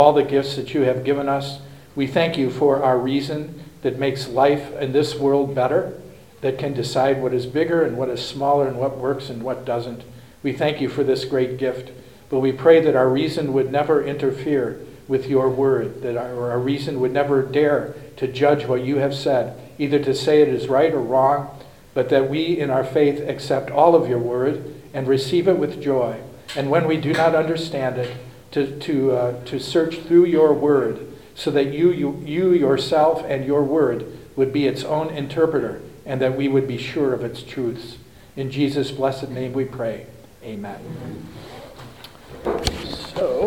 all the gifts that you have given us. We thank you for our reason that makes life in this world better, that can decide what is bigger and what is smaller and what works and what doesn't. We thank you for this great gift, but we pray that our reason would never interfere with your word, that our reason would never dare to judge what you have said, either to say it is right or wrong, but that we in our faith accept all of your word and receive it with joy. And when we do not understand it, to search through your word so that you yourself and your word would be its own interpreter and that we would be sure of its truths. In Jesus' blessed name we pray. Amen. So,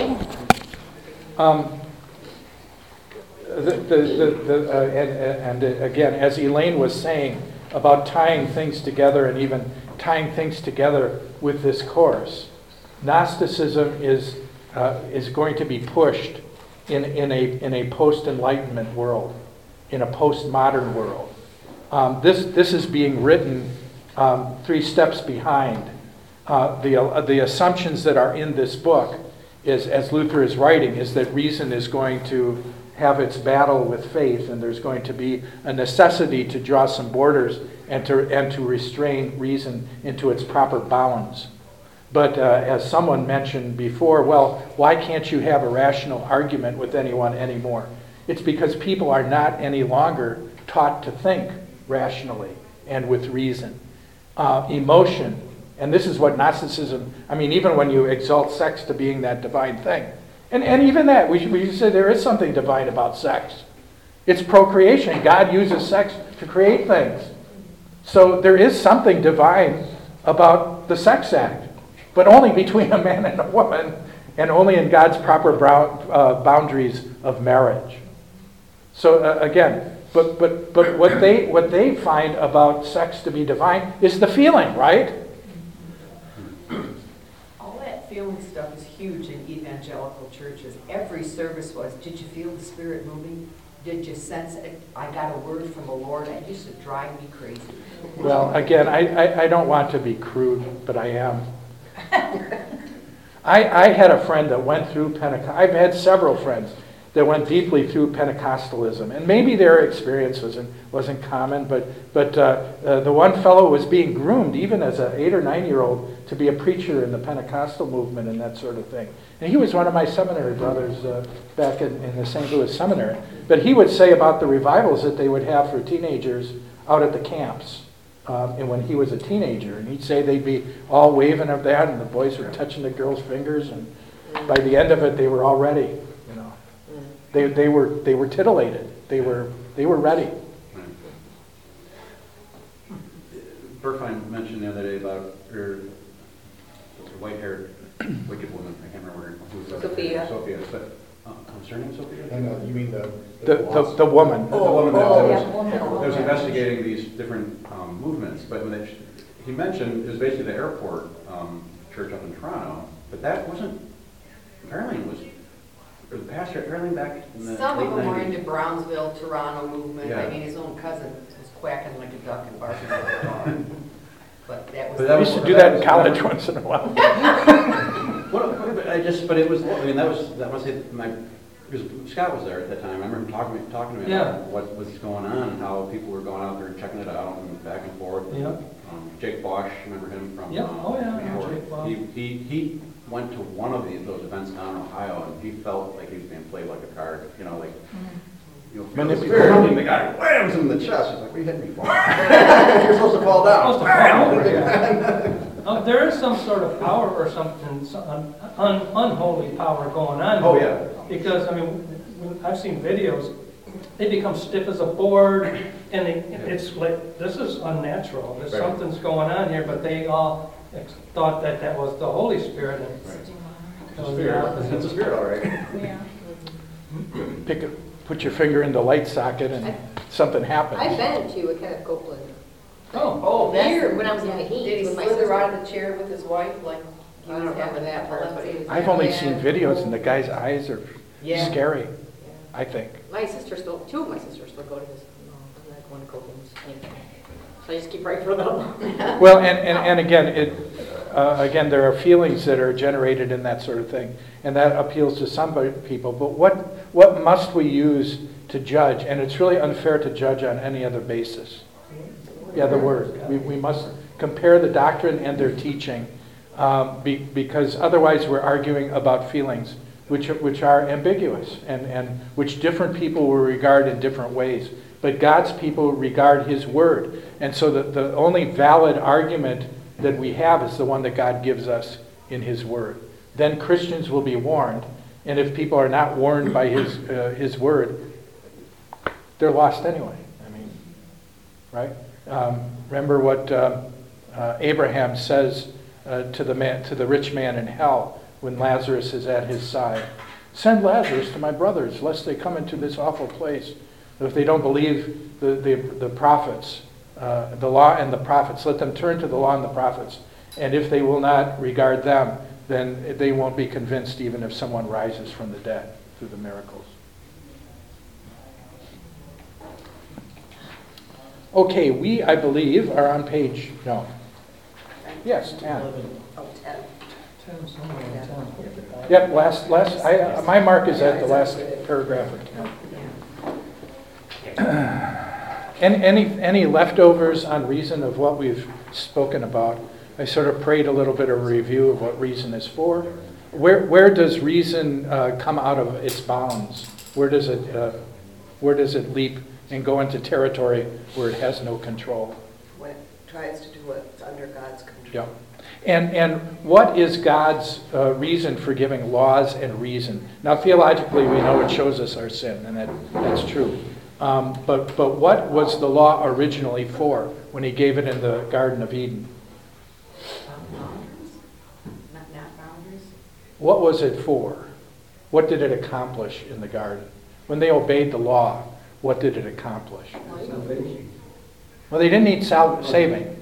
again, as Elaine was saying about tying things together and even tying things together with this course, Gnosticism is going to be pushed in a post-Enlightenment world, in a postmodern world. This is being written 3 steps behind. The assumptions that are in this book, is, as Luther is writing, is that reason is going to have its battle with faith, and there's going to be a necessity to draw some borders and to restrain reason into its proper bounds. But as someone mentioned before, well, why can't you have a rational argument with anyone anymore? It's because people are not any longer taught to think rationally and with reason. Emotion, and this is what Gnosticism, even when you exalt sex to being that divine thing, and even that, we should say there is something divine about sex. It's procreation. God uses sex to create things. So there is something divine about the sex act, but only between a man and a woman, and only in God's proper boundaries of marriage. So again, but what they find about sex to be divine is the feeling, right? All that feeling stuff is huge in evangelical churches. Every service was, did you feel the Spirit moving? Did you sense it? I got a word from the Lord. It used to drive me crazy. Well, again, I don't want to be crude, but I am. I had a friend that went through Pentecost. I've had several friends that went deeply through Pentecostalism, and maybe their experience wasn't common, but the one fellow was being groomed, even as an 8 or 9-year-old, to be a preacher in the Pentecostal movement and that sort of thing. And he was one of my seminary brothers back in the St. Louis Seminary. But he would say about the revivals that they would have for teenagers out at the camps. And when he was a teenager, and he'd say they'd be all waving of that, and the boys were touching the girls' fingers, and by the end of it, they were all ready. They were titillated. They were ready. Burfine mentioned the other day about her white-haired wicked woman. I can't remember who was Sophia. Sophia, but was her name Sophia? No, you mean The woman. The woman that Oh, was investigating these different movements. But when he mentioned, it was basically the airport church up in Toronto, but that wasn't, apparently it was, or the pastor apparently back in the Some late of them were 90s. into Brownsville, Toronto movement. Yeah. His own cousin was quacking like a duck and barking like a dog. But that was. We used to do that in college once in a while. But it was, that was because Scott was there at that time. I remember him talking to me about what was going on and how people were going out there and checking it out and back and forth. Yeah. Jake Bosch, remember him from? Jake Bosch. He went to one of those events down in Ohio, and he felt like he was being played like a card. Manipulated. The guy whams him in the chest. He's like, "What are you hitting me for?" You're supposed to fall down. There is some sort of power or something, some unholy power going on. Oh yeah. Because I've seen videos. They become stiff as a board, and it's like, this is unnatural. There's something's going on here, but they all thought that was the Holy Spirit. And It's a spirit, all right. Yeah. Put your finger in the light socket and something happens. I've been to a Kenneth Copeland. Oh, Here, when I was in the Did he heat with my slither sister. out of the chair with his wife like he I was don't remember having that part, but it was. I've only seen videos, and the guy's eyes are Yeah. scary, I think. My sister still, 2 of my sisters still go to his, I'm not going to Copeland's. So I just keep right for them. Well, and again, again, there are feelings that are generated in that sort of thing, and that appeals to some people. But what must we use to judge? And it's really unfair to judge on any other basis. Yeah, the Word. We must compare the doctrine and their teaching, because otherwise we're arguing about feelings which are ambiguous and which different people will regard in different ways. But God's people regard His Word. And so the only valid argument that we have is the one that God gives us in His Word. Then Christians will be warned. And if people are not warned by His Word, they're lost anyway. I mean, right? Remember what Abraham says to the rich man in hell when Lazarus is at his side. Send Lazarus to my brothers, lest they come into this awful place. If they don't believe the prophets, the law and the prophets, let them turn to the law and the prophets. And if they will not regard them, then they won't be convinced even if someone rises from the dead through the miracles. Okay, we, I believe, are on page, no. Yes, 10. Oh, 10. 10, somewhere in 10. Yep, my mark is at the last paragraph of 10. Any leftovers on reason of what we've spoken about? I sort of prayed a little bit of a review of what reason is for. Where does reason come out of its bounds? Where does it leap and go into territory where it has no control? When it tries to do what's under God's control. Yeah. And what is God's reason for giving laws and reason? Now, theologically, we know it shows us our sin, and that's true. But what was the law originally for when He gave it in the Garden of Eden? Boundaries? Not boundaries? What was it for? What did it accomplish in the garden? When they obeyed the law, what did it accomplish? Well, they didn't need saving.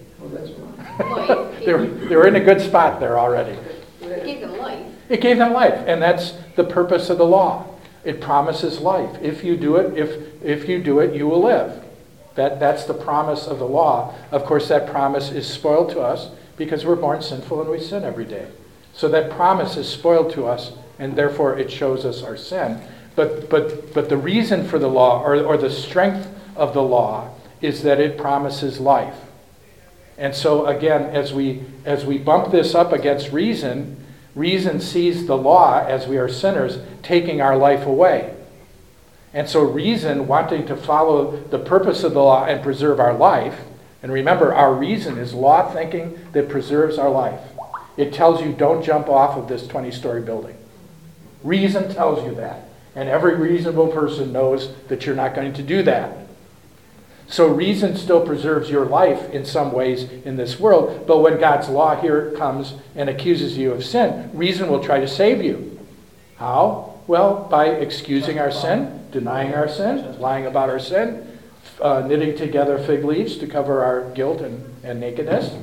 Life. They were in a good spot there already. It gave them life. It gave them life, and that's the purpose of the law. It promises life. If you do it, if you do it, you will live. That's the promise of the law. Of course, that promise is spoiled to us because we're born sinful and we sin every day. So that promise is spoiled to us, and therefore it shows us our sin. But the reason for the law, or the strength of the law, is that it promises life. And so again, as we bump this up against reason sees the law, as we are sinners, taking our life away. And so reason, wanting to follow the purpose of the law and preserve our life, and remember, our reason is law thinking that preserves our life. It tells you don't jump off of this 20-story building. Reason tells you that. And every reasonable person knows that you're not going to do that. So reason still preserves your life in some ways in this world, but when God's law here comes and accuses you of sin, reason will try to save you. How? Well, by excusing our sin, denying our sin, lying about our sin, knitting together fig leaves to cover our guilt and nakedness.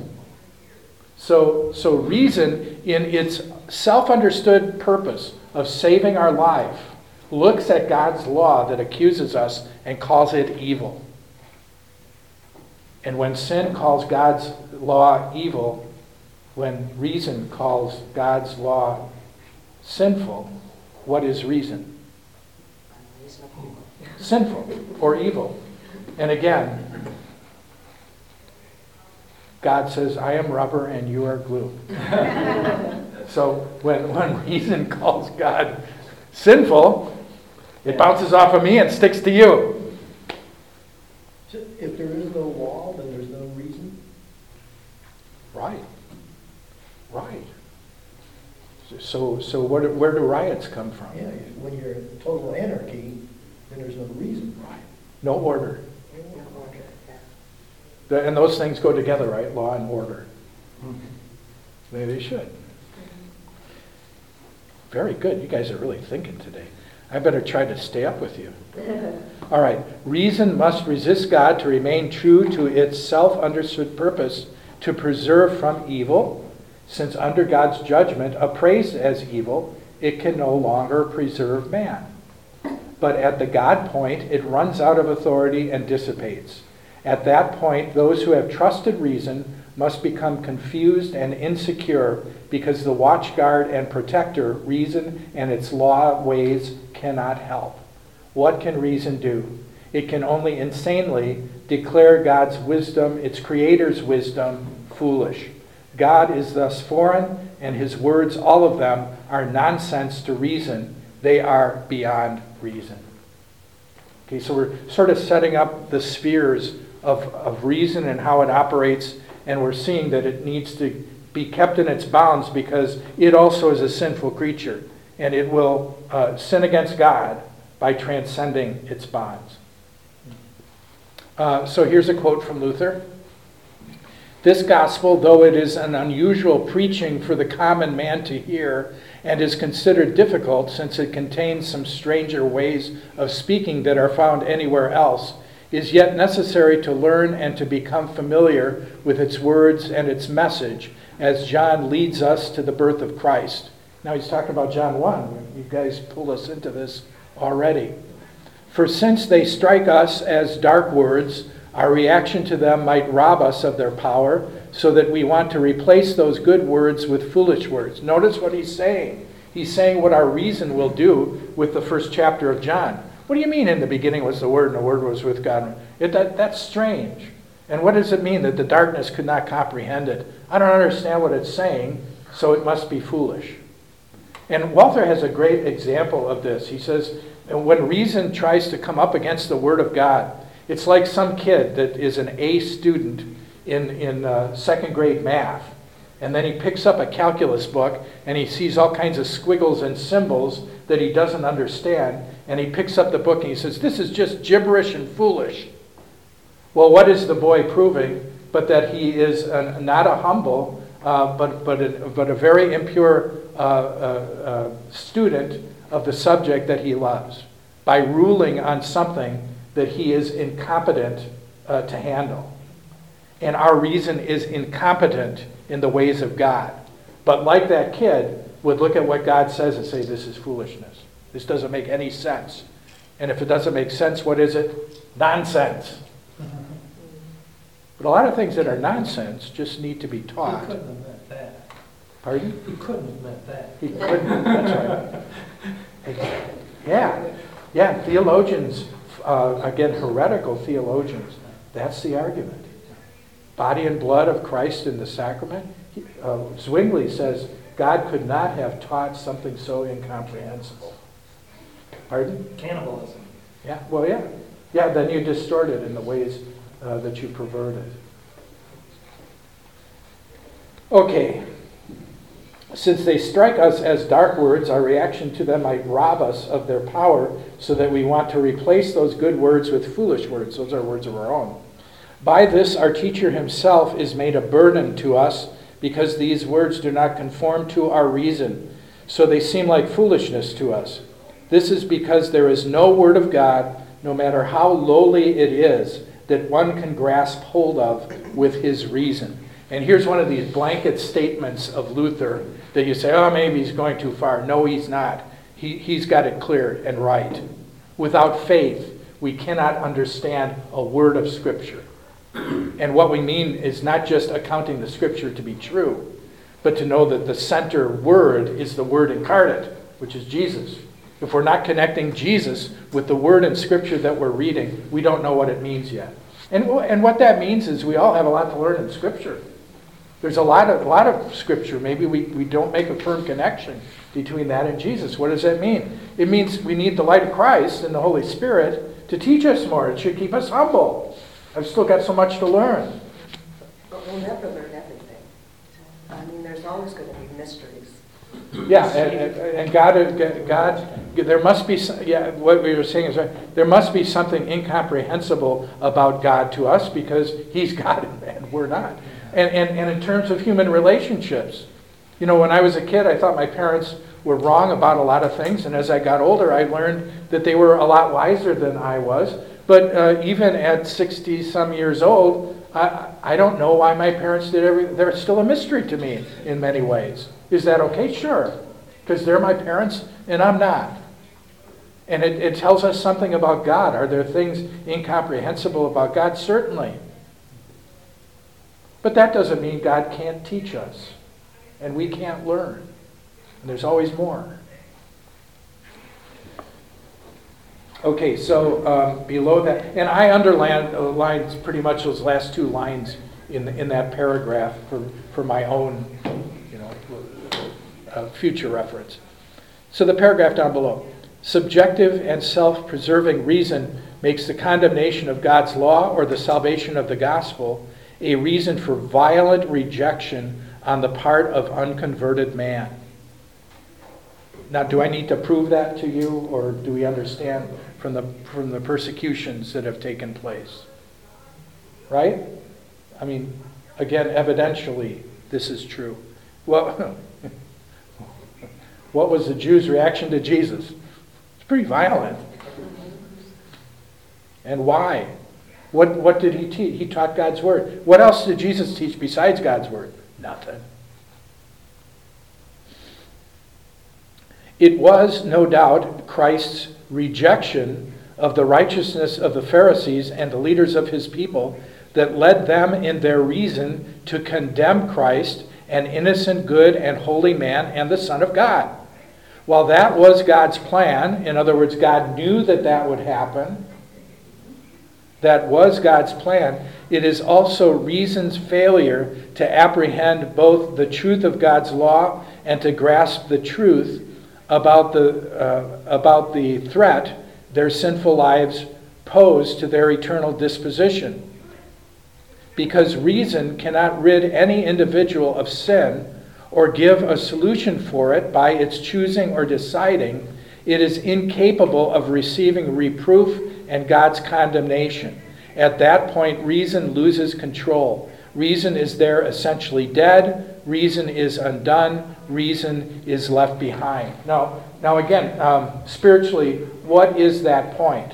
So reason, in its self-understood purpose of saving our life, looks at God's law that accuses us and calls it evil. And when sin calls God's law evil, when reason calls God's law sinful, what is reason? Sinful or evil. And again, God says, I am rubber and you are glue. So when reason calls God sinful, it bounces off of me and sticks to you. If there is no law, then there's no reason. Right. So where do riots come from? Yeah, when you're in total anarchy, then there's no reason. Right. No order. No order, yeah. And those things go together, right? Law and order. Maybe they should. Very good. You guys are really thinking today. I better try to stay up with you. All right. Reason must resist God to remain true to its self-understood purpose to preserve from evil, since under God's judgment, appraised as evil, it can no longer preserve man. But at the God point, it runs out of authority and dissipates. At that point, those who have trusted reason must become confused and insecure because the watchguard and protector, reason and its law ways, cannot help. What can reason do? It can only insanely declare God's wisdom, its creator's wisdom, foolish. God is thus foreign, and his words, all of them, are nonsense to reason. They are beyond reason. Okay, so we're sort of setting up the spheres of reason and how it operates, and we're seeing that it needs to be kept in its bounds because it also is a sinful creature, and it will sin against God by transcending its bonds. So here's a quote from Luther. This gospel, though it is an unusual preaching for the common man to hear, and is considered difficult since it contains some stranger ways of speaking that are found anywhere else, is yet necessary to learn and to become familiar with its words and its message, as John leads us to the birth of Christ. Now he's talking about John 1. You guys pulled us into this already. For since they strike us as dark words, our reaction to them might rob us of their power, so that we want to replace those good words with foolish words. Notice what he's saying. He's saying what our reason will do with the first chapter of John. What do you mean in the beginning was the Word and the Word was with God? That's strange. And what does it mean that the darkness could not comprehend it? I don't understand what it's saying, so it must be foolish. And Walther has a great example of this. He says, when reason tries to come up against the Word of God, it's like some kid that is an A student in second grade math. And then he picks up a calculus book and he sees all kinds of squiggles and symbols that he doesn't understand. And he picks up the book and he says, this is just gibberish and foolish. Well, what is the boy proving? But that he is not a humble, but a very impure student of the subject that he loves, by ruling on something that he is incompetent to handle. And our reason is incompetent in the ways of God. But like that kid, would look at what God says and say, this is foolishness. This doesn't make any sense. And if it doesn't make sense, what is it? Nonsense. But a lot of things that are nonsense just need to be taught. He couldn't have meant that. Pardon? He couldn't have meant that. He couldn't. That's right. Yeah. Theologians, again, heretical theologians, that's the argument. Body and blood of Christ in the sacrament. Zwingli says God could not have taught something so incomprehensible. Pardon? Cannibalism. Yeah, well, yeah. Yeah, then you distort it in the ways that you pervert it. Okay. Since they strike us as dark words, our reaction to them might rob us of their power, so that we want to replace those good words with foolish words. Those are words of our own. By this, our teacher himself is made a burden to us, because these words do not conform to our reason, so they seem like foolishness to us. This is because there is no word of God, no matter how lowly it is, that one can grasp hold of with his reason. And here's one of these blanket statements of Luther that you say, oh, maybe he's going too far. No, he's not. He's got it clear and right. Without faith, we cannot understand a word of Scripture. And what we mean is not just accounting the Scripture to be true, but to know that the center word is the Word incarnate, which is Jesus. If we're not connecting Jesus with the word in Scripture that we're reading, we don't know what it means yet. And what that means is we all have a lot to learn in Scripture. There's a lot of Scripture. Maybe we don't make a firm connection between that and Jesus. What does that mean? It means we need the light of Christ and the Holy Spirit to teach us more. It should keep us humble. I've still got so much to learn. But we'll never learn everything. I mean, there's always going to be mysteries. Yeah, and God, there must be, what we were saying is right. There must be something incomprehensible about God to us because He's God and we're not. And in terms of human relationships, you know, when I was a kid, I thought my parents were wrong about a lot of things, and as I got older, I learned that they were a lot wiser than I was. But even at 60-some years old, I don't know why my parents did everything. They're still a mystery to me in many ways. Is that okay? Sure. Because they're my parents and I'm not. And it tells us something about God. Are there things incomprehensible about God? Certainly. But that doesn't mean God can't teach us. And we can't learn. And there's always more. Okay, so below that, and I underlined pretty much those last two lines in that paragraph for my own, future reference. So the paragraph down below. Subjective and self-preserving reason makes the condemnation of God's law or the salvation of the gospel a reason for violent rejection on the part of unconverted man. Now, do I need to prove that to you, or do we understand from the persecutions that have taken place? Right? I mean, again, evidentially, this is true. Well, what was the Jews' reaction to Jesus? It's pretty violent. And why? What did he teach? He taught God's word. What else did Jesus teach besides God's word? Nothing. It was, no doubt, Christ's rejection of the righteousness of the Pharisees and the leaders of his people that led them in their reason to condemn Christ, an innocent, good, and holy man, and the Son of God. While that was God's plan, in other words, God knew that would happen, that was God's plan, it is also reason's failure to apprehend both the truth of God's law and to grasp the truth about the threat their sinful lives pose to their eternal disposition. Because reason cannot rid any individual of sin or give a solution for it by its choosing or deciding, it is incapable of receiving reproof and God's condemnation. At that point, reason loses control. Reason is there essentially dead. Reason is undone. Reason is left behind. Now again, spiritually, what is that point?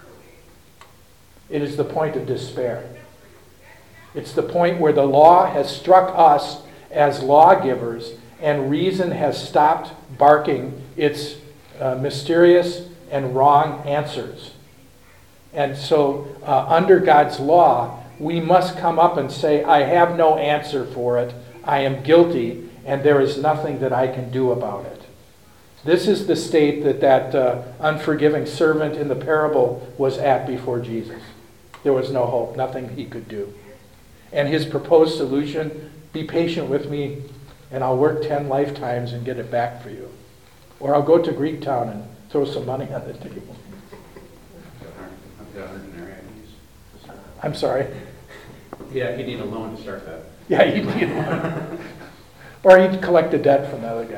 It is the point of despair. It's the point where the law has struck us as lawgivers and reason has stopped barking its mysterious and wrong answers. And so under God's law, we must come up and say, I have no answer for it. I am guilty, and there is nothing that I can do about it. This is the state that unforgiving servant in the parable was at before Jesus. There was no hope, nothing he could do. And his proposed solution, be patient with me, and I'll work 10 lifetimes and get it back for you. Or I'll go to Greektown and throw some money on the table. I'm sorry? Yeah, he'd need a loan to start that. Yeah, he'd need a loan. Or he'd collect the debt from the other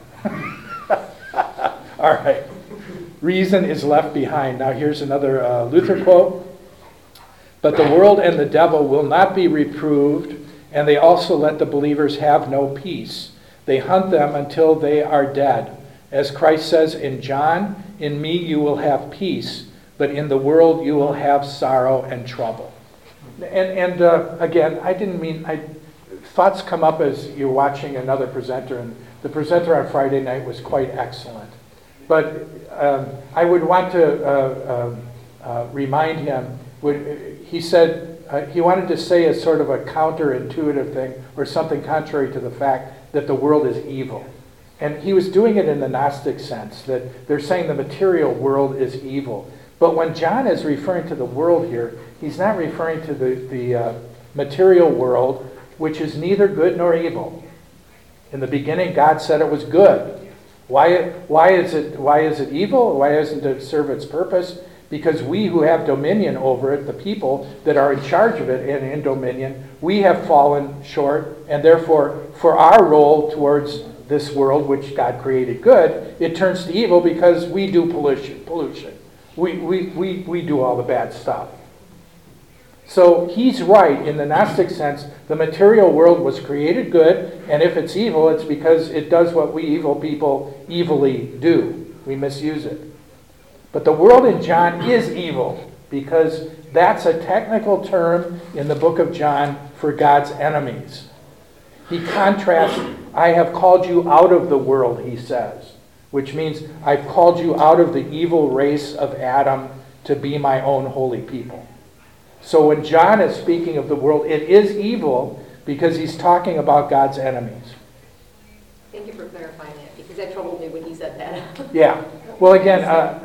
guy. All right. Reason is left behind. Now here's another Luther quote. But the world and the devil will not be reproved, and they also let the believers have no peace. They hunt them until they are dead. As Christ says in John, in me you will have peace, but in the world you will have sorrow and trouble. And again, I didn't mean, thoughts come up as you're watching another presenter, and the presenter on Friday night was quite excellent. But I would want to remind him, he said he wanted to say a sort of a counterintuitive thing or something contrary to the fact that the world is evil. And he was doing it in the Gnostic sense, that they're saying the material world is evil. But when John is referring to the world here, he's not referring to the material world, which is neither good nor evil. In the beginning, God said it was good. Why is it evil? Why doesn't it serve its purpose? Because we who have dominion over it, the people that are in charge of it and in dominion, we have fallen short, and therefore, for our role towards this world, which God created good, it turns to evil because we do pollution. We do all the bad stuff. So he's right in the Gnostic sense. The material world was created good, and if it's evil, it's because it does what we evil people evilly do. We misuse it. But the world in John is evil because that's a technical term in the book of John for God's enemies. He contrasts, I have called you out of the world, he says. which means I've called you out of the evil race of Adam to be my own holy people. So when John is speaking of the world, it is evil because he's talking about God's enemies. Thank you for clarifying that, because that troubled me when he said that. Yeah. Well, again,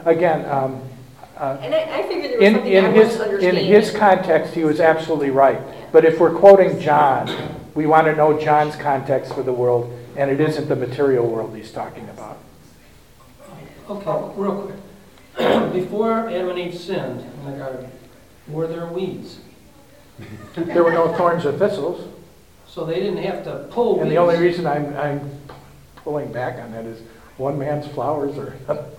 And I figured there was something I in wasn't understanding. his context, he was absolutely right. But if we're quoting John, we want to know John's context for the world, and it isn't the material world he's talking about. Okay, real quick. Before Adam and Eve sinned in the garden, were there weeds? There were no thorns or thistles, So they didn't have to pull weeds. and the only reason I'm pulling back on that is one man's flowers or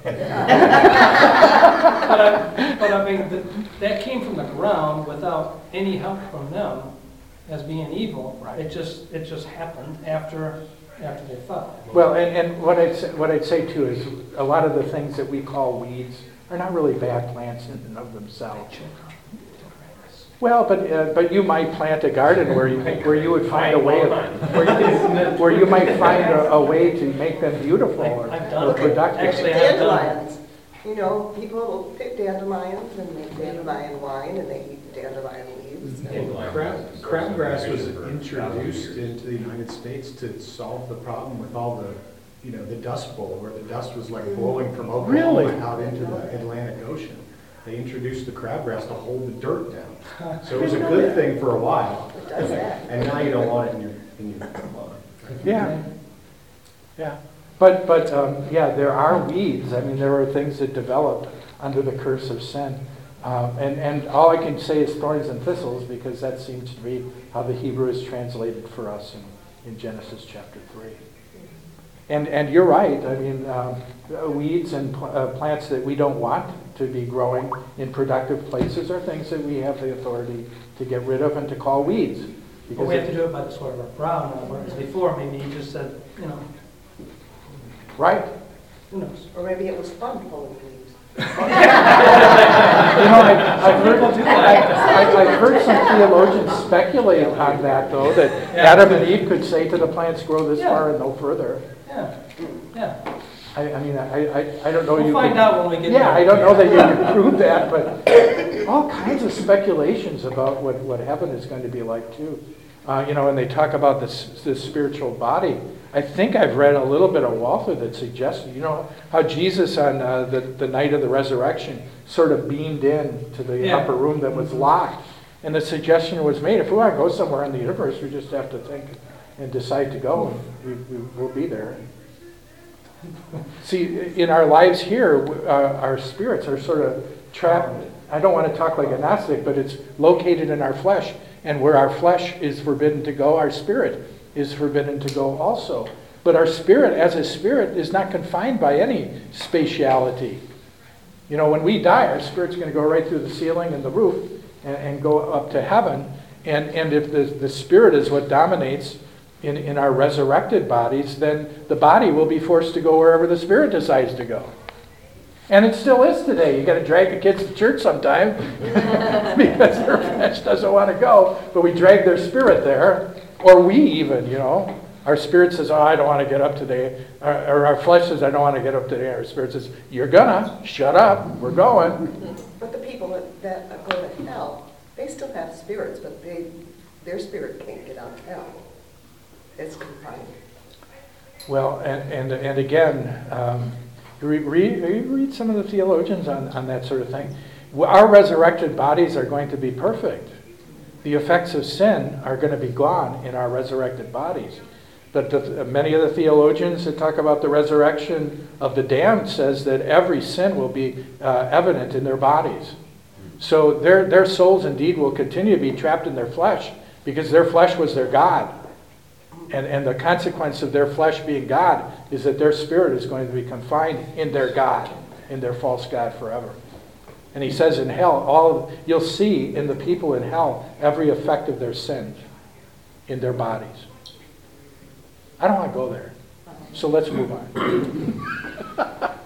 But I mean, that came from the ground without any help from them as being evil. Right. It just happened after they fell. Well, and what I'd say too is a lot of the things that we call weeds are not really bad plants in and of themselves. Well, but you might plant a garden where you would find a way where you might find a way to make them beautiful or I've done it. productive. Actually, I've done it. Dandelions. You know, people will pick dandelions and make dandelion wine, and they eat the dandelion leaves. Crabgrass was introduced into the United States to solve the problem with all the dust bowl, where the dust was like blowing from Oklahoma Really? out into the Atlantic Ocean. They introduced the crabgrass to hold the dirt down. So it was a good thing for a while, It does that. and now you don't want it in your Yeah, yeah. But yeah, there are weeds. I mean, there are things that develop under the curse of sin. And all I can say is thorns and thistles, because that seems to be how the Hebrew is translated for us in Genesis chapter 3. And you're right. I mean, weeds and plants that we don't want to be growing in productive places are things that we have the authority to get rid of and to call weeds. But we have to do it by the sort of our brow now, whereas before, maybe you just said, Right. who knows? Or maybe it was fun pulling leaves. I've heard some theologians speculate on that, though, that Adam and Eve could say to the plants, grow this far and no further. Yeah. I mean, I don't know. We'll you find could- out when we get there. Yeah, I don't know that you can prove that, but all kinds of speculations about what heaven is going to be like, too. When they talk about this spiritual body, I think I've read a little bit of Walther that suggests, how Jesus on the night of the resurrection sort of beamed in to the upper room that was locked. And the suggestion was made, if we want to go somewhere in the universe, we just have to think and decide to go, and we'll be there. See, in our lives here, our spirits are sort of trapped. I don't want to talk like a Gnostic, but it's located in our flesh. And where our flesh is forbidden to go, our spirit is forbidden to go also. But our spirit, as a spirit, is not confined by any spatiality. When we die, our spirit's going to go right through the ceiling and the roof and go up to heaven. And if the spirit is what dominates in our resurrected bodies, then the body will be forced to go wherever the spirit decides to go. And it still is today. You got to drag the kids to church sometime because their flesh doesn't want to go, but we drag their spirit there, or we even, our spirit says, "Oh, I don't want to get up today," or our flesh says, "I don't want to get up today." Our spirit says, "You're gonna. Shut up. We're going." But the people that go to hell, they still have spirits, but their spirit can't get out of hell. It's confined. Well, and again, read some of the theologians on that sort of thing. Our resurrected bodies are going to be perfect. The effects of sin are going to be gone in our resurrected bodies. But many of the theologians that talk about the resurrection of the damned says that every sin will be evident in their bodies. So their souls indeed will continue to be trapped in their flesh because their flesh was their God. And the consequence of their flesh being God is that their spirit is going to be confined in their God, in their false God forever. And he says in hell, you'll see in the people in hell every effect of their sins in their bodies. I don't want to go there. So let's move on.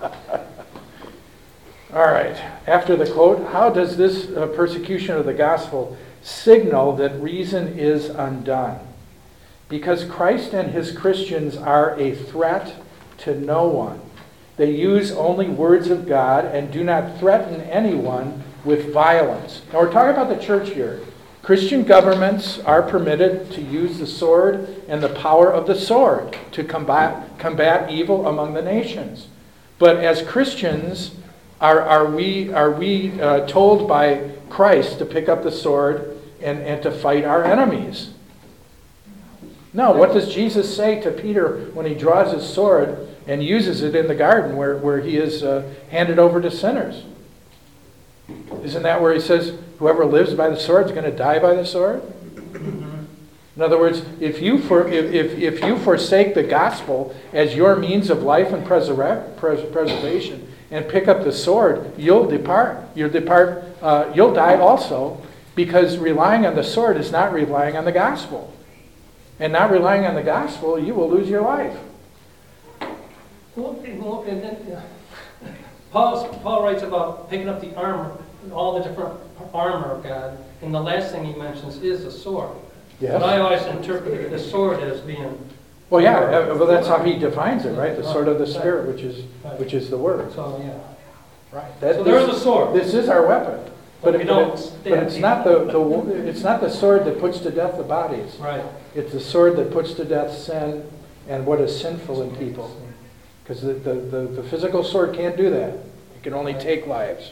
All right. After the quote, how does this persecution of the gospel signal that reason is undone? Because Christ and his Christians are a threat to no one. They use only words of God and do not threaten anyone with violence. Now we're talking about the church here. Christian governments are permitted to use the sword and the power of the sword to combat evil among the nations. But as Christians, are we told by Christ to pick up the sword and to fight our enemies? No. What does Jesus say to Peter when he draws his sword and uses it in the garden where he is handed over to sinners? Isn't that where he says, whoever lives by the sword is going to die by the sword? In other words, if you forsake the gospel as your means of life and preservation and pick up the sword, you'll depart. You'll die also, because relying on the sword is not relying on the gospel. And not relying on the gospel, you will lose your life. Well, and then Paul writes about picking up the armor, all the different armor of God, and the last thing he mentions is the sword. Yes. But I always interpreted the sword as being... Well, yeah, well, that's how he defines it, right? The sword of the Spirit, which is the Word. So, yeah. Right. So there's a sword. This is our weapon. But it's not the sword that puts to death the bodies. Right. It's the sword that puts to death sin and what is sinful in people. Because the physical sword can't do that. It can only take lives.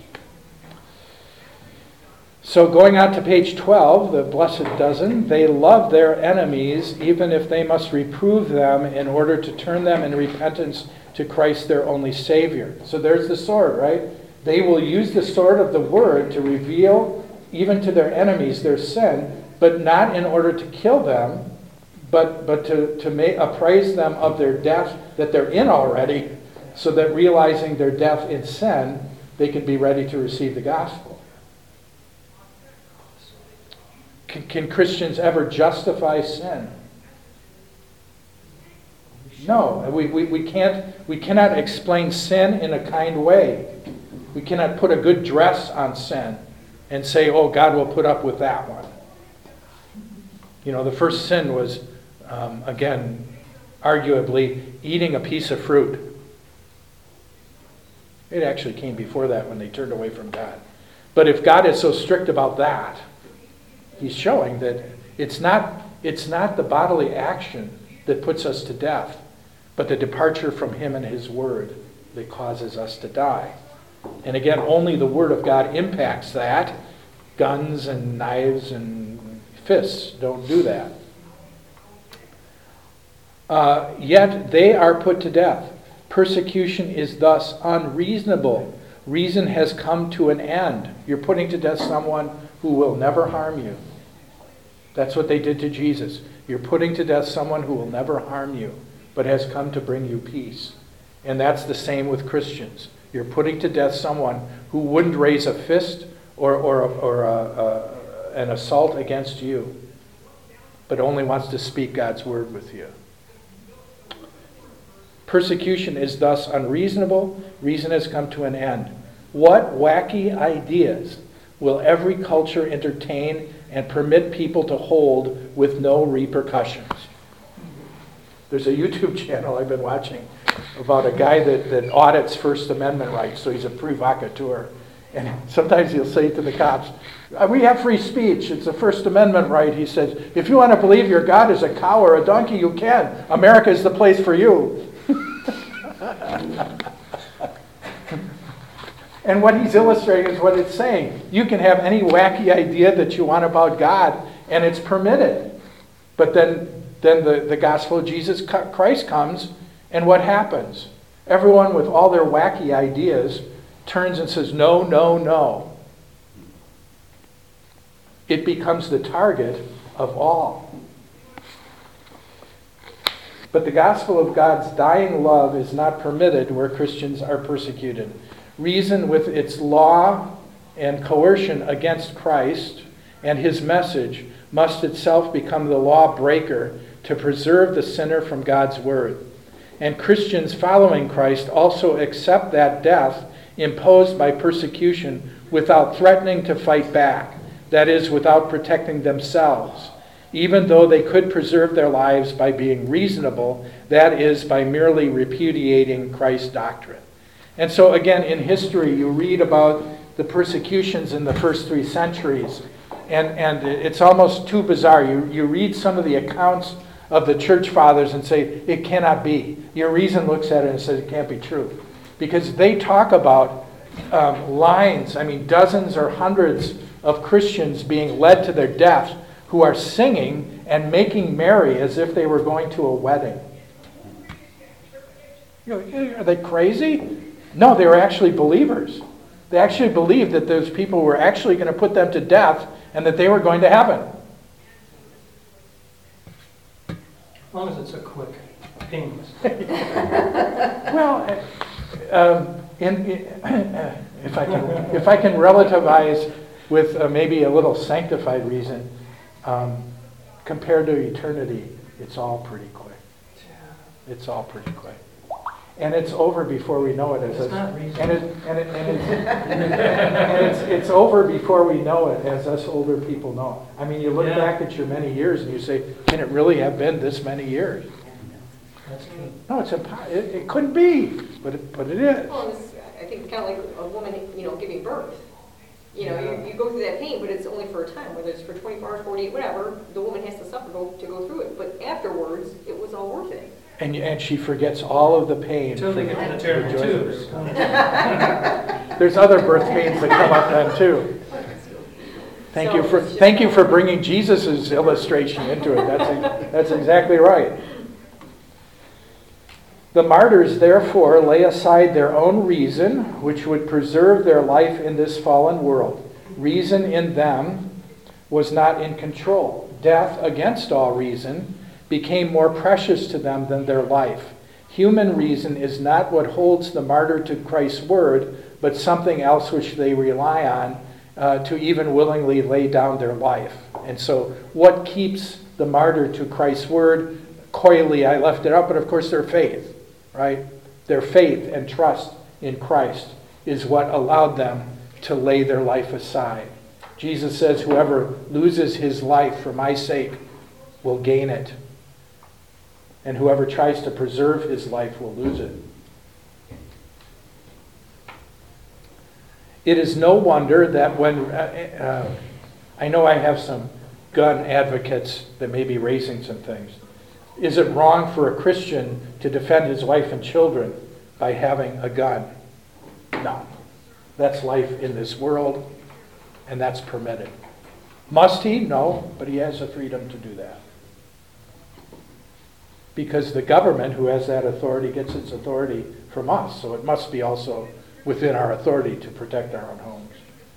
So going on to page 12, the blessed dozen, they love their enemies even if they must reprove them in order to turn them in repentance to Christ their only Savior. So there's the sword, right? They will use the sword of the Word to reveal even to their enemies their sin, but not in order to kill them, but to apprise them of their death that they're in already, so that realizing their death in sin, they can be ready to receive the gospel. Can Christians ever justify sin? No, we cannot explain sin in a kind way. We cannot put a good dress on sin and say, oh, God will put up with that one. You know, the first sin was, again, arguably, eating a piece of fruit. It actually came before that when they turned away from God. But if God is so strict about that, He's showing that it's not the bodily action that puts us to death, but the departure from Him and His Word that causes us to die. And again, only the Word of God impacts that. Guns and knives and fists don't do that. Yet they are put to death. Persecution is thus unreasonable. Reason has come to an end. You're putting to death someone who will never harm you. That's what they did to Jesus. You're putting to death someone who will never harm you, but has come to bring you peace. And that's the same with Christians. You're putting to death someone who wouldn't raise a fist or an assault against you, but only wants to speak God's word with you. Persecution is thus unreasonable. Reason has come to an end. What wacky ideas will every culture entertain and permit people to hold with no repercussions? There's a YouTube channel I've been watching about a guy that audits First Amendment rights, so he's a provocateur. And sometimes he'll say to the cops, we have free speech, it's a First Amendment right. He says, if you want to believe your God is a cow or a donkey, you can. America is the place for you. And what he's illustrating is what it's saying. You can have any wacky idea that you want about God, and it's permitted. But then the gospel of Jesus Christ comes, and what happens? Everyone with all their wacky ideas turns and says, no, no, no. It becomes the target of all. But the gospel of God's dying love is not permitted where Christians are persecuted. Reason, with its law and coercion against Christ and His message, must itself become the lawbreaker to preserve the sinner from God's word. And Christians following Christ also accept that death imposed by persecution without threatening to fight back, that is, without protecting themselves, even though they could preserve their lives by being reasonable, that is, by merely repudiating Christ's doctrine. And so again, in history, you read about the persecutions in the first 3 centuries, and it's almost too bizarre. You read some of the accounts of the church fathers and say, it cannot be. Your reason looks at it and says it can't be true. Because they talk about lines, dozens or hundreds of Christians being led to their death who are singing and making merry as if they were going to a wedding. Are they crazy? No, they were actually believers. They actually believed that those people were actually going to put them to death and that they were going to heaven. As long as it's a quick, painless. Well, if I can relativize with maybe a little sanctified reason, compared to eternity, it's all pretty quick. It's all pretty quick. And it's over before we know it. It's not reason. It's over before we know it, as us older people know. You look back at your many years and you say, can it really have been this many years? That's true. No, it's impossible. It couldn't be, but it is. Well, I think it's kind of like a woman, giving birth. You go through that pain, but it's only for a time, whether it's for 24 hours, 48, whatever, the woman has to suffer to go through it. But afterwards, it was all worth it. And she forgets all of the pain. Until they get to the terrible twos. There's other birth pains that come up then too. Thank you for bringing Jesus' illustration into it. That's exactly right. The martyrs, therefore, lay aside their own reason, which would preserve their life in this fallen world. Reason in them was not in control. Death, against all reason, became more precious to them than their life. Human reason is not what holds the martyr to Christ's word, but something else which they rely on to even willingly lay down their life. And so what keeps the martyr to Christ's word? Coyly, I left it up, but of course their faith, right? Their faith and trust in Christ is what allowed them to lay their life aside. Jesus says, whoever loses his life for my sake will gain it. And whoever tries to preserve his life will lose it. It is no wonder that when, I know I have some gun advocates that may be raising some things. Is it wrong for a Christian to defend his wife and children by having a gun? No. That's life in this world, and that's permitted. Must he? No, but he has the freedom to do that. Because the government, who has that authority, gets its authority from us. So it must be also within our authority to protect our own homes.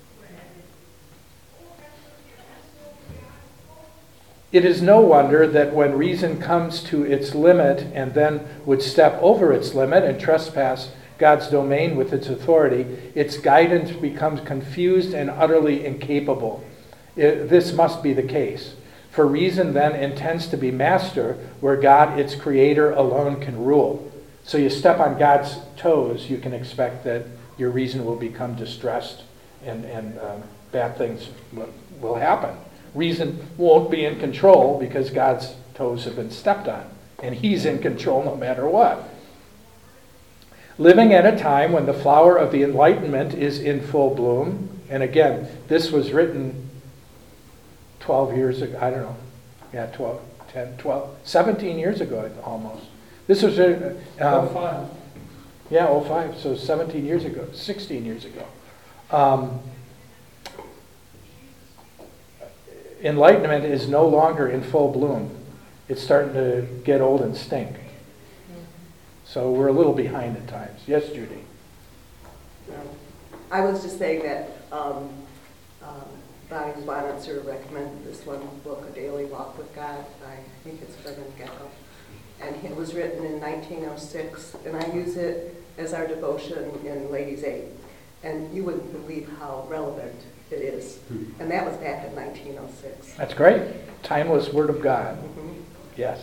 It is no wonder that when reason comes to its limit and then would step over its limit and trespass God's domain with its authority, its guidance becomes confused and utterly incapable. This must be the case. For reason then intends to be master where God, its creator, alone can rule. So you step on God's toes, you can expect that your reason will become distressed and bad things will happen. Reason won't be in control because God's toes have been stepped on. And he's in control no matter what. Living at a time when the flower of the Enlightenment is in full bloom, and again, this was written 12 years ago, I don't know, 17 years ago almost. This was, 05. Yeah, 05, so 17 years ago, 16 years ago. Enlightenment is no longer in full bloom. It's starting to get old and stink. So we're a little behind at times. Yes, Judy? I was just saying that Bonnie Swanitzer recommended this one book, A Daily Walk with God, by, I think it's Brennan Gecko. And it was written in 1906, and I use it as our devotion in Ladies' Aid. And you wouldn't believe how relevant it is. And that was back in 1906. That's great. Timeless Word of God. Mm-hmm. Yes.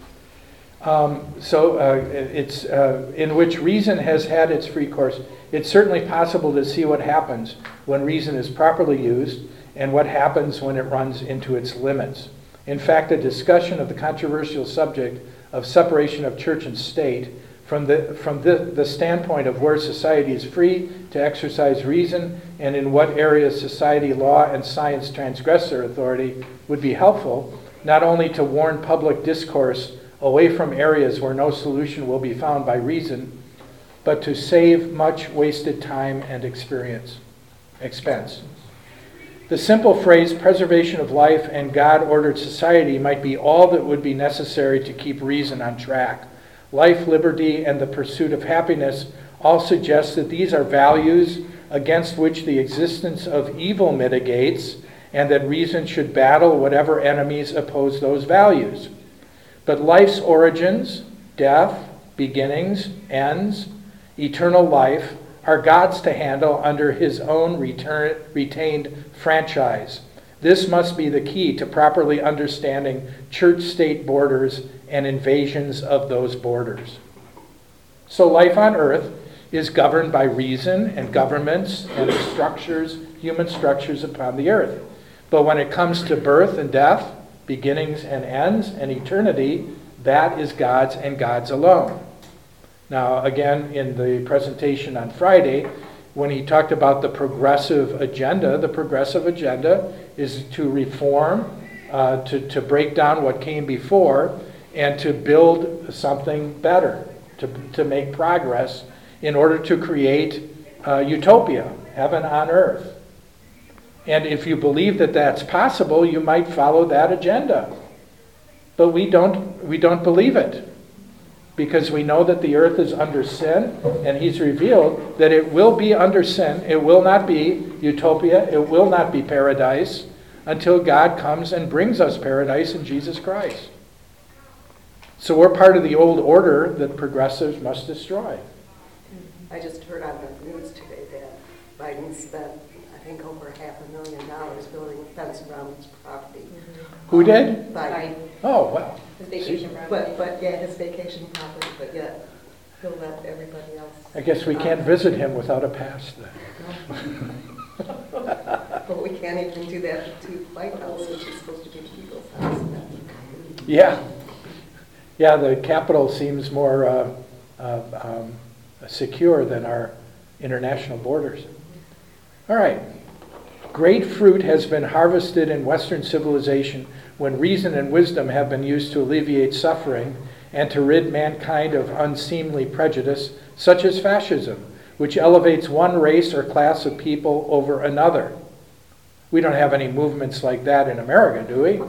It's in which reason has had its free course. It's certainly possible to see what happens when reason is properly used and what happens when it runs into its limits. In fact, a discussion of the controversial subject of separation of church and state From the standpoint of where society is free to exercise reason and in what areas society, law, and science transgress their authority would be helpful, not only to warn public discourse away from areas where no solution will be found by reason, but to save much wasted time and expense. The simple phrase, preservation of life and God-ordered society, might be all that would be necessary to keep reason on track. Life, liberty, and the pursuit of happiness all suggest that these are values against which the existence of evil mitigates, and that reason should battle whatever enemies oppose those values. But life's origins, death, beginnings, ends, eternal life, are God's to handle under his own retained franchise. This must be the key to properly understanding church-state borders and invasions of those borders. So life on earth is governed by reason and governments and structures, human structures upon the earth. But when it comes to birth and death, beginnings and ends, and eternity, that is God's and God's alone. Now, again, in the presentation on Friday, when he talked about the progressive agenda is to reform, to break down what came before, and to build something better, to make progress in order to create utopia, heaven on earth. And if you believe that that's possible, you might follow that agenda. But we don't believe it, because we know that the earth is under sin, and he's revealed that it will be under sin. It will not be utopia. It will not be paradise until God comes and brings us paradise in Jesus Christ. So we're part of the old order that progressives must destroy. I just heard on the news today that Biden spent, I think, over $500,000 building a fence around his property. Who did? Biden. Oh, well. His vacation property. But yeah, his vacation property, but yet he'll let everybody else. I guess we can't visit him without a pass then. But we can't even do that to White House, which is supposed to be the people's house. Yeah. Yeah, the Capitol seems more secure than our international borders. All right. Great fruit has been harvested in Western civilization when reason and wisdom have been used to alleviate suffering and to rid mankind of unseemly prejudice, such as fascism, which elevates one race or class of people over another. We don't have any movements like that in America, do we?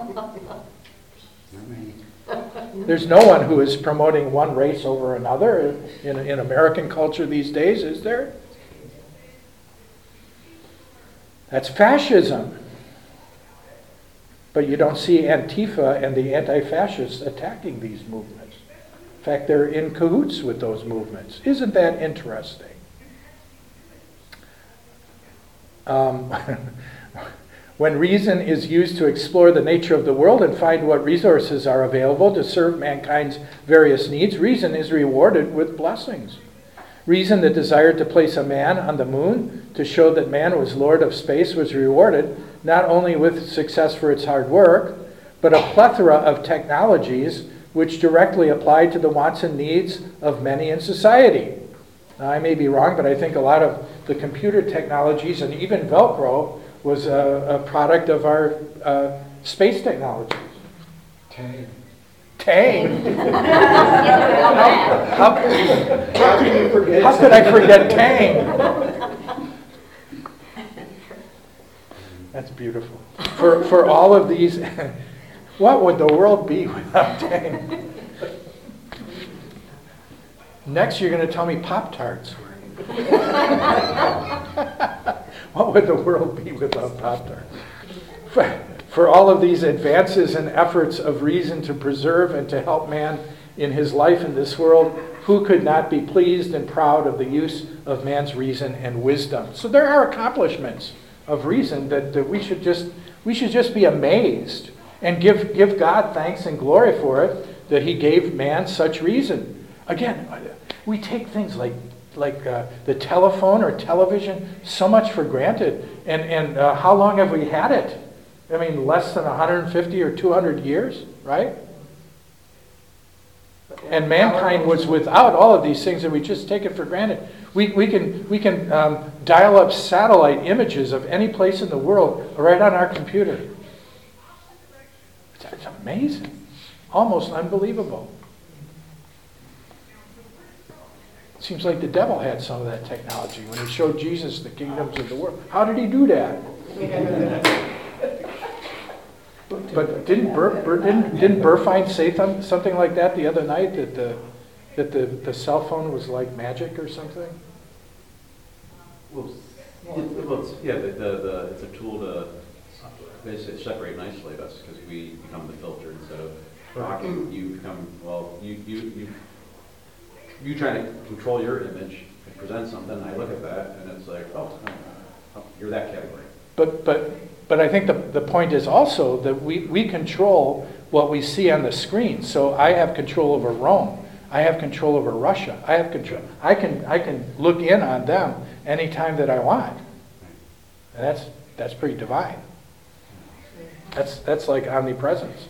There's no one who is promoting one race over another in American culture these days, is there? That's fascism. But you don't see Antifa and the anti-fascists attacking these movements. In fact, they're in cahoots with those movements. Isn't that interesting? When reason is used to explore the nature of the world and find what resources are available to serve mankind's various needs, reason is rewarded with blessings. Reason that desired to place a man on the moon to show that man was lord of space was rewarded not only with success for its hard work, but a plethora of technologies which directly applied to the wants and needs of many in society. Now, I may be wrong, but I think a lot of the computer technologies and even Velcro was a product of our space technologies. Tang. How could I forget Tang? That's beautiful. For all of these, what would the world be without Tang? Next, you're going to tell me Pop-Tarts. What would the world be without Pop-Tarts? For all of these advances and efforts of reason to preserve and to help man in his life in this world, who could not be pleased and proud of the use of man's reason and wisdom? So there are accomplishments of reason that we should just be amazed and give God thanks and glory for it, that he gave man such reason. Again, we take things like the telephone or television so much for granted. And how long have we had it? I mean, less than 150 or 200 years, right? And mankind was without all of these things, and we just take it for granted. We can dial up satellite images of any place in the world right on our computer. It's amazing, almost unbelievable. Seems like the devil had some of that technology when he showed Jesus the kingdoms of the world. How did he do that? But didn't Burfine say something like that the other night, that the cell phone was like magic or something? Well, it's a tool to basically separate and isolate us because we become the filter instead of talking. You become, well, you try to control your image and present something. I look at that and it's like, oh, you're that category. But I think the point is also that we control what we see on the screen. So I have control over Rome. I have control over Russia. I have control. I can look in on them anytime that I want. And that's pretty divine. That's like omnipresence.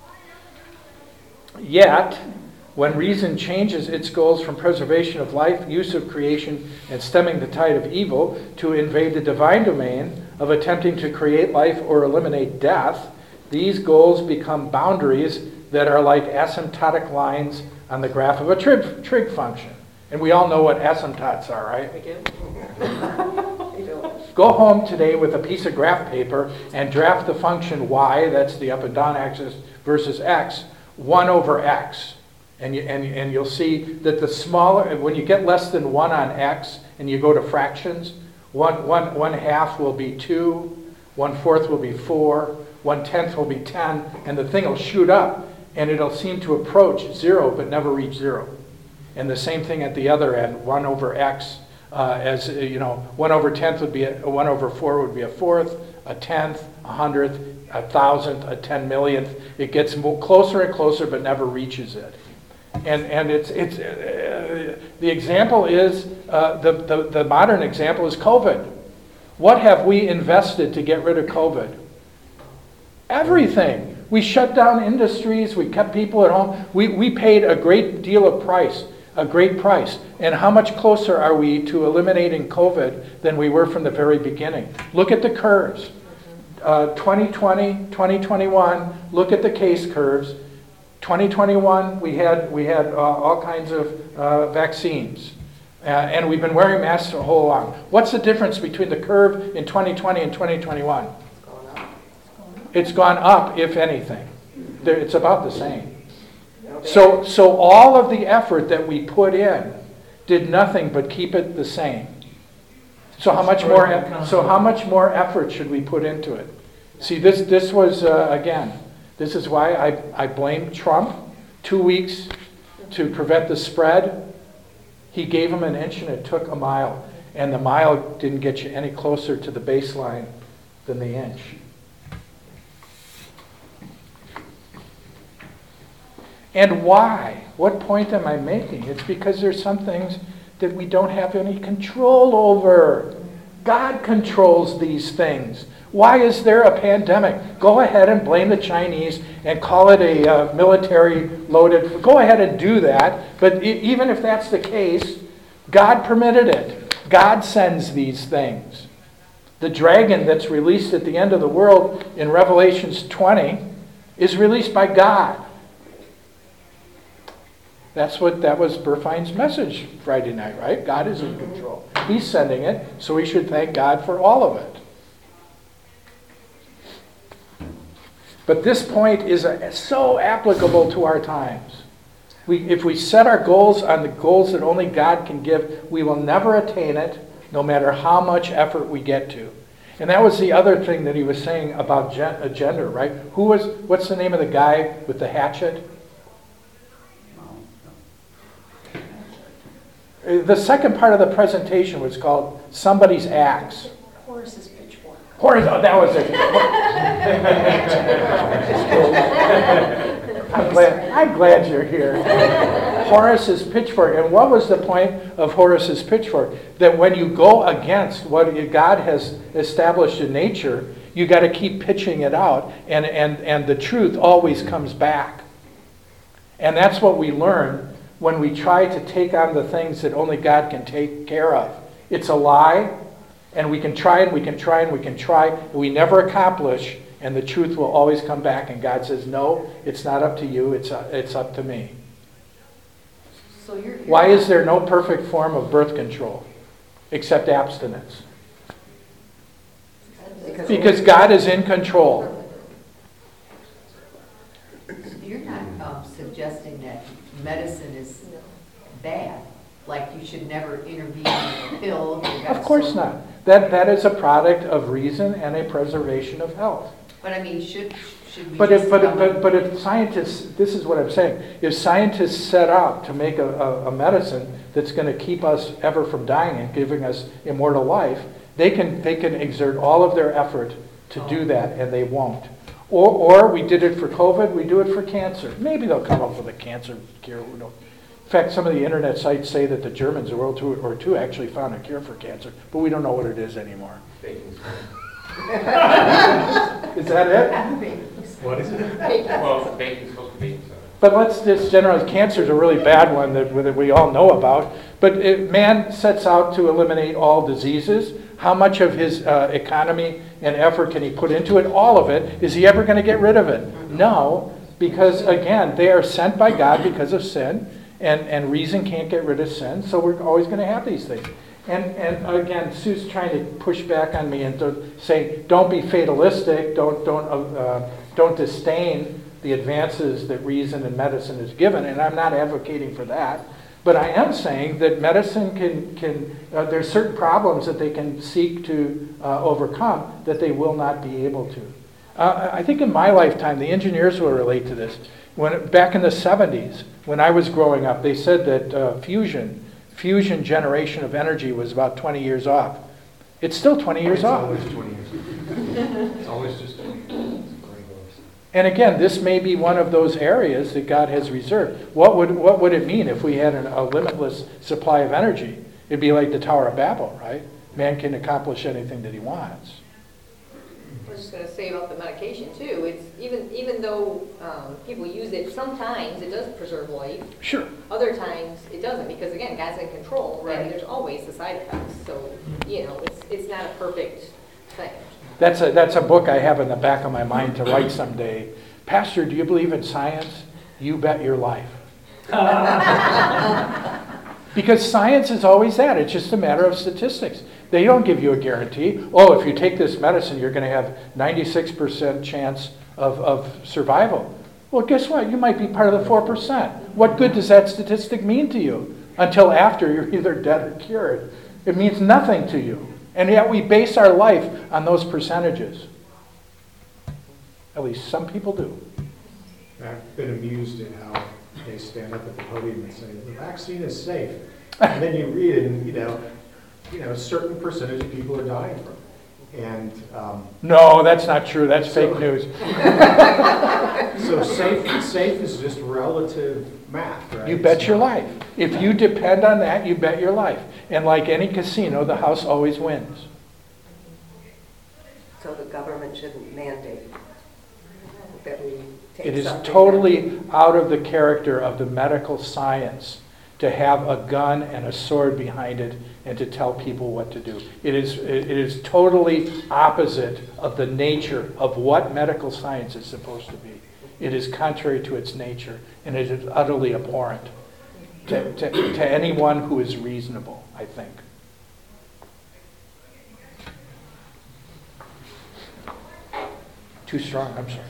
Yet, when reason changes its goals from preservation of life, use of creation, and stemming the tide of evil to invade the divine domain of attempting to create life or eliminate death, these goals become boundaries that are like asymptotic lines on the graph of a trig function. And we all know what asymptotes are, right? We do. Go home today with a piece of graph paper and draft the function y, that's the up and down axis, versus x, 1 over x. And you'll see that the smaller, when you get less than 1 on x and you go to fractions, one half will be 2, 1/4 will be 4, 1/10 will be 10, and the thing will shoot up and it'll seem to approach 0 but never reach 0. And the same thing at the other end, 1 over x, 1 over 10th would be 1 over 4 would be a fourth, a 10th, a 100th, a 1,000th, a 10 millionth. It gets closer and closer but never reaches it. And it's the example is the modern example is COVID. What have we invested to get rid of COVID? Everything. We shut down industries. We kept people at home. We paid a great deal of price, a great price. And how much closer are we to eliminating COVID than we were from the very beginning? Look at the curves. 2020, 2021. Look at the case curves. 2021, we had all kinds of vaccines, and we've been wearing masks the whole long. What's the difference between the curve in 2020 and 2021? It's gone up, if anything. It's about the same. So all of the effort that we put in did nothing but keep it the same. So how much more effort should we put into it? See, this was again. This is why I blame Trump. 2 weeks to prevent the spread. He gave him an inch and it took a mile. And the mile didn't get you any closer to the baseline than the inch. And why? What point am I making? It's because there's some things that we don't have any control over. God controls these things. Why is there a pandemic? Go ahead and blame the Chinese and call it a military loaded. Go ahead and do that. But even if that's the case, God permitted it. God sends these things. The dragon that's released at the end of the world in Revelations 20 is released by God. That was Burfine's message Friday night, right? God is in control. He's sending it, so we should thank God for all of it. But this point is so applicable to our times. If we set our goals on the goals that only God can give, we will never attain it, no matter how much effort we get to. And that was the other thing that he was saying about gender, right? What's the name of the guy with the hatchet? The second part of the presentation was called Somebody's Axe. Horace's pitchfork. Horace, oh, that was it. I'm glad you're here. Horace's pitchfork. And what was the point of Horace's pitchfork? That when you go against what God has established in nature, you got to keep pitching it out, and the truth always comes back. And that's what we learn when we try to take on the things that only God can take care of. It's a lie, and we can try and we can try and we can try, and we never accomplish, and the truth will always come back, and God says, no, it's not up to you, it's up to me. So you're Why is there no perfect form of birth control except abstinence? Because God is in control. You're not suggesting that medicine is bad, like you should never intervene with a pill. Of course not. That is a product of reason and a preservation of health. But I mean, should we But just... if scientists, this is what I'm saying, if scientists set out to make a medicine that's going to keep us ever from dying and giving us immortal life, they can exert all of their effort to do that, and they won't. Or we did it for COVID, we do it for cancer. Maybe they'll come up with a cancer cure. Who knows? In fact, some of the internet sites say that the Germans in World War II actually found a cure for cancer, but we don't know what it is anymore. Is that it? What is it? Well, bacon's supposed to be baking soda. But let's just generalize, cancer is a really bad one that we all know about. But if man sets out to eliminate all diseases, how much of his economy and effort can he put into it? All of it. Is he ever going to get rid of it? No, because again, they are sent by God because of sin, and reason can't get rid of sin, so we're always going to have these things. And again, Sue's trying to push back on me and to say, don't be fatalistic, don't disdain the advances that reason and medicine has given, and I'm not advocating for that. But I am saying that medicine can there's certain problems that they can seek to overcome that they will not be able to. I think in my lifetime, the engineers will relate to this. Back in the 70s, when I was growing up, they said that fusion generation of energy was about 20 years off. It's still 20 years off. It's always 20 years. It's always just 20 years. And again, this may be one of those areas that God has reserved. What would it mean if we had a limitless supply of energy? It'd be like the Tower of Babel, right? Man can accomplish anything that he wants. I was just going to say about the medication too. It's even though people use it, sometimes it does preserve life. Sure. Other times it doesn't, because again, God's in control, Right. and there's always the side effects. So it's not a perfect thing. That's a book I have in the back of my mind to write someday. Pastor, do you believe in science? You bet your life. Because science is always that. It's just a matter of statistics. They don't give you a guarantee. Oh, if you take this medicine, you're going to have 96% chance of survival. Well, guess what? You might be part of the 4%. What good does that statistic mean to you until after you're either dead or cured? It means nothing to you. And yet we base our life on those percentages. At least some people do. I've been amused at how they stand up at the podium and say, the vaccine is safe. And then you read it and, a certain percentage of people are dying from it. And No, that's not true. That's fake news. so safe is just relative math, right? You bet your life. If you depend on that, you bet your life. And like any casino, the house always wins. So the government shouldn't mandate that we take It is something totally out of the character of the medical science to have a gun and a sword behind it and to tell people what to do. It is totally opposite of the nature of what medical science is supposed to be. It is contrary to its nature, and it is utterly abhorrent to anyone who is reasonable, I think. Too strong, I'm sorry.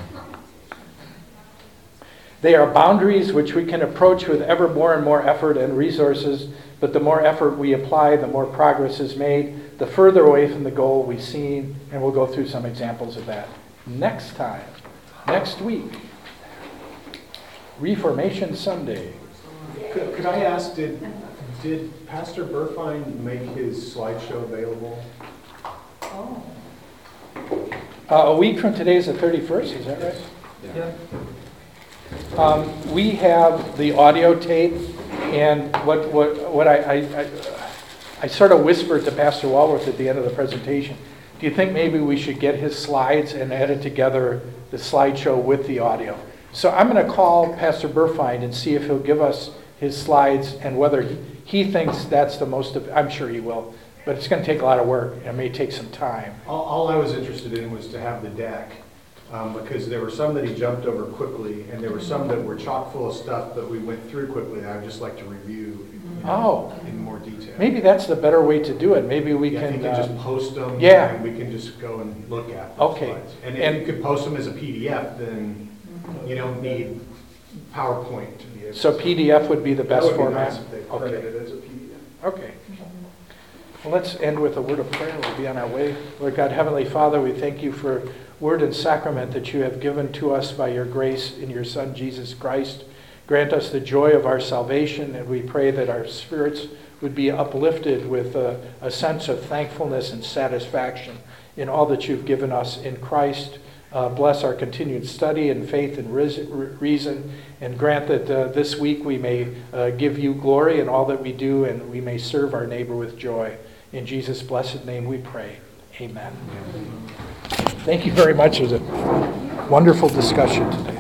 They are boundaries which we can approach with ever more and more effort and resources, but the more effort we apply, the more progress is made, the further away from the goal we see, and we'll go through some examples of that next time, next week. Reformation Sunday. Could I ask, did Pastor Burfine make his slideshow available? Oh. A week from today is the 31st, is that right? Yeah. We have the audio tape, and what I sort of whispered to Pastor Walworth at the end of the presentation. Do you think maybe we should get his slides and edit together the slideshow with the audio? So I'm going to call Pastor Burfeind and see if he'll give us his slides and whether he thinks that's the most, I'm sure he will, but it's going to take a lot of work. It may take some time. All I was interested in was to have the deck, because there were some that he jumped over quickly, and there were some that were chock full of stuff that we went through quickly that I'd just like to review in more detail. Maybe that's the better way to do it. Maybe we Yeah, can. you can just post them, yeah. and we can just go and look at them. Okay. And if you could post them as a PDF, then you don't need PowerPoint to be able to. So PDF would be the That best would be format? nice if they printed it as a PDF. Okay. Well, let's end with a word of prayer. We'll be on our way. Lord God, Heavenly Father, we thank you for word and sacrament that you have given to us by your grace in your Son, Jesus Christ. Grant us the joy of our salvation, and we pray that our spirits would be uplifted with a sense of thankfulness and satisfaction in all that you've given us in Christ. Bless our continued study in faith and reason, and grant that this week we may give you glory in all that we do, and we may serve our neighbor with joy. In Jesus' blessed name we pray. Amen. Thank you very much. It was a wonderful discussion today.